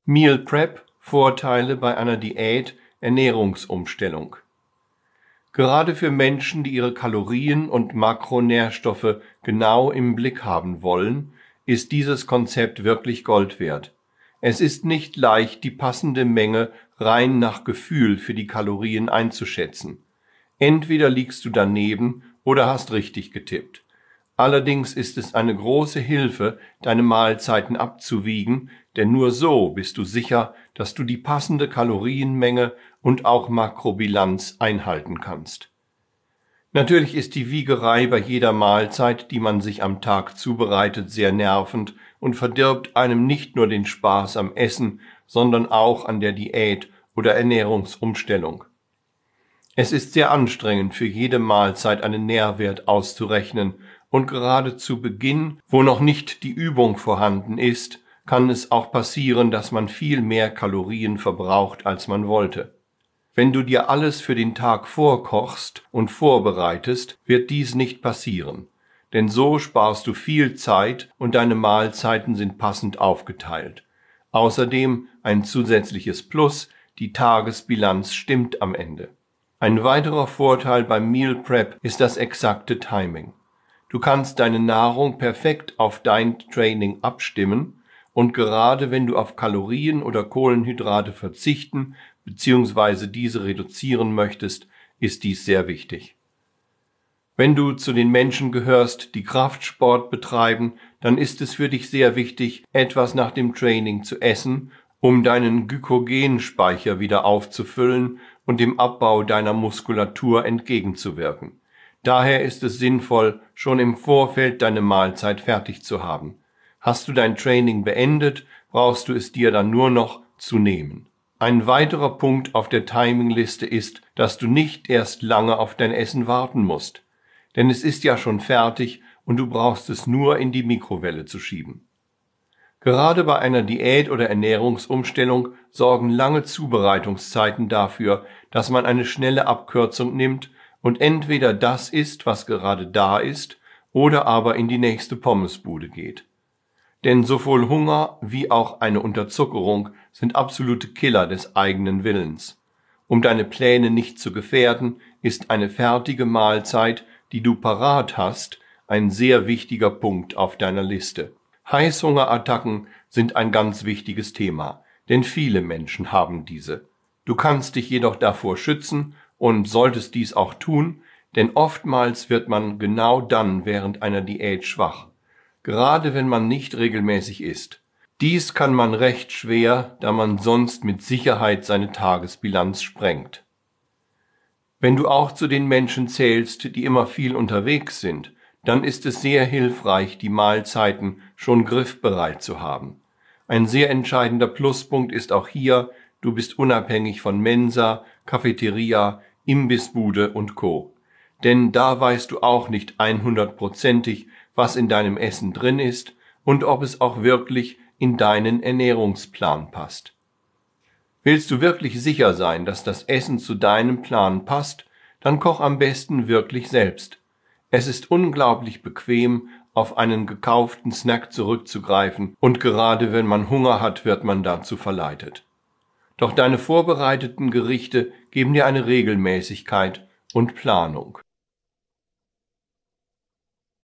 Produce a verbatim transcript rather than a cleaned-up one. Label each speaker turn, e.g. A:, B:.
A: Meal Prep – Vorteile bei einer Diät, Ernährungsumstellung. Gerade für Menschen, die ihre Kalorien und Makronährstoffe genau im Blick haben wollen, ist dieses Konzept wirklich Gold wert. Es ist nicht leicht, die passende Menge rein nach Gefühl für die Kalorien einzuschätzen. Entweder liegst du daneben oder hast richtig getippt. Allerdings ist es eine große Hilfe, deine Mahlzeiten abzuwiegen, denn nur so bist du sicher, dass du die passende Kalorienmenge und auch Makrobilanz einhalten kannst. Natürlich ist die Wiegerei bei jeder Mahlzeit, die man sich am Tag zubereitet, sehr nervend und verdirbt einem nicht nur den Spaß am Essen, sondern auch an der Diät oder Ernährungsumstellung. Es ist sehr anstrengend, für jede Mahlzeit einen Nährwert auszurechnen, und gerade zu Beginn, wo noch nicht die Übung vorhanden ist, kann es auch passieren, dass man viel mehr Kalorien verbraucht, als man wollte. Wenn du dir alles für den Tag vorkochst und vorbereitest, wird dies nicht passieren, denn so sparst du viel Zeit und deine Mahlzeiten sind passend aufgeteilt. Außerdem ein zusätzliches Plus, die Tagesbilanz stimmt am Ende. Ein weiterer Vorteil beim Meal Prep ist das exakte Timing. Du kannst deine Nahrung perfekt auf dein Training abstimmen und gerade wenn du auf Kalorien oder Kohlenhydrate verzichten bzw. diese reduzieren möchtest, ist dies sehr wichtig. Wenn du zu den Menschen gehörst, die Kraftsport betreiben, dann ist es für dich sehr wichtig, etwas nach dem Training zu essen, um deinen Glykogenspeicher wieder aufzufüllen und dem Abbau deiner Muskulatur entgegenzuwirken. Daher ist es sinnvoll, schon im Vorfeld deine Mahlzeit fertig zu haben. Hast du dein Training beendet, brauchst du es dir dann nur noch zu nehmen. Ein weiterer Punkt auf der Timingliste ist, dass du nicht erst lange auf dein Essen warten musst. Denn es ist ja schon fertig und du brauchst es nur in die Mikrowelle zu schieben. Gerade bei einer Diät oder Ernährungsumstellung sorgen lange Zubereitungszeiten dafür, dass man eine schnelle Abkürzung nimmt und entweder das isst, was gerade da ist, oder aber in die nächste Pommesbude geht. Denn sowohl Hunger wie auch eine Unterzuckerung sind absolute Killer des eigenen Willens. Um deine Pläne nicht zu gefährden, ist eine fertige Mahlzeit, die du parat hast, ein sehr wichtiger Punkt auf deiner Liste. Heißhungerattacken sind ein ganz wichtiges Thema, denn viele Menschen haben diese. Du kannst dich jedoch davor schützen und solltest dies auch tun, denn oftmals wird man genau dann während einer Diät schwach, gerade wenn man nicht regelmäßig isst. Dies kann man recht schwer, da man sonst mit Sicherheit seine Tagesbilanz sprengt. Wenn du auch zu den Menschen zählst, die immer viel unterwegs sind, dann ist es sehr hilfreich, die Mahlzeiten schon griffbereit zu haben. Ein sehr entscheidender Pluspunkt ist auch hier, du bist unabhängig von Mensa, Cafeteria, Imbissbude und Co. Denn da weißt du auch nicht hundertprozentig, was in deinem Essen drin ist und ob es auch wirklich in deinen Ernährungsplan passt. Willst du wirklich sicher sein, dass das Essen zu deinem Plan passt, dann koch am besten wirklich selbst. Es ist unglaublich bequem, auf einen gekauften Snack zurückzugreifen und gerade wenn man Hunger hat, wird man dazu verleitet. Doch deine vorbereiteten Gerichte geben dir eine Regelmäßigkeit und Planung.